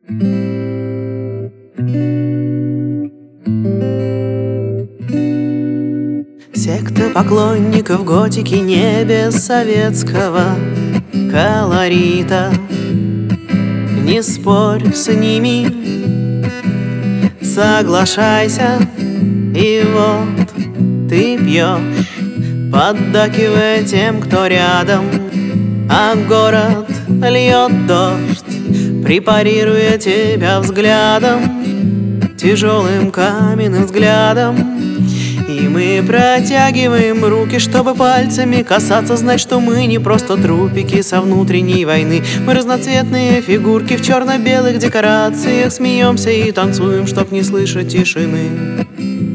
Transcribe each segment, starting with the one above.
Секта поклонников готики не без советского колорита. Не спорь с ними, соглашайся. И вот ты пьешь, поддакивая тем, кто рядом, а город льет дождь, препарируя тебя взглядом, тяжелым каменным взглядом. И мы протягиваем руки, чтобы пальцами касаться, знать, что мы не просто трупики со внутренней войны. Мы разноцветные фигурки в черно-белых декорациях, смеемся и танцуем, чтоб не слышать тишины.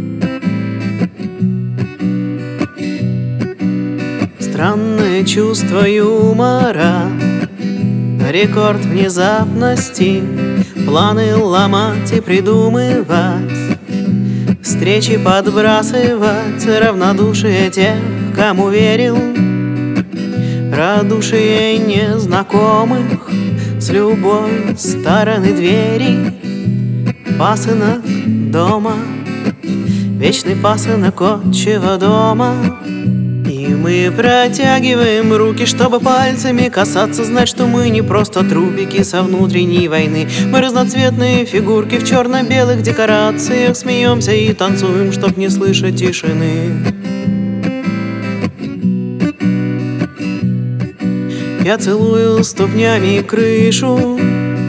Странное чувство юмора, рекорд внезапности, планы ломать и придумывать, встречи подбрасывать, равнодушие тех, кому верил, радушие незнакомых с любой стороны двери. Пасынок дома, вечный пасынок отчего дома. И мы протягиваем руки, чтобы пальцами касаться, знать, что мы не просто трупики со внутренней войны. Мы разноцветные фигурки в черно-белых декорациях, смеемся и танцуем, чтоб не слышать тишины. Я целую ступнями крышу,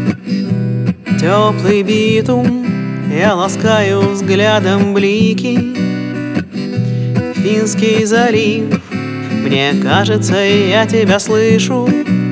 теплый битум, я ласкаю взглядом блики. Финский залив, мне кажется, я тебя слышу.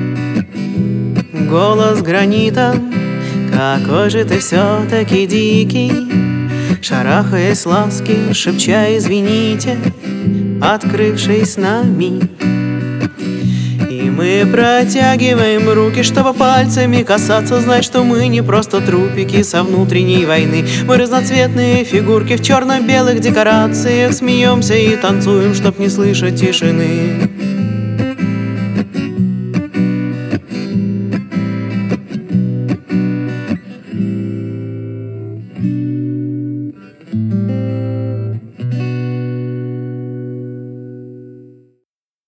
Голос гранита, какой же ты все-таки дикий. Шарахаясь ласки, шепча извините, открывшись на миг. И мы протягиваем руки, чтобы пальцами касаться, знать, что мы не просто трупики со внутренней войны. Мы разноцветные фигурки в черно-белых декорациях, смеемся и танцуем, чтоб не слышать тишины.